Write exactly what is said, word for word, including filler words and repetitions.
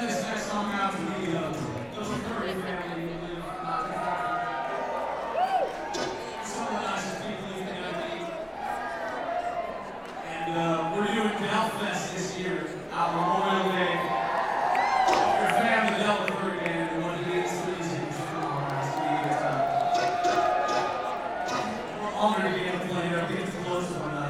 this next song out to the uh, Little Curry family who live not too far from here. Some of the nicest people you can ever meet. And uh, we're doing Delfest this year on Memorial Day. If you're a fan of the Delta Curry band and what it means to these guys, we, uh, we're honored to be able to play here. I think it's the closest one. Uh,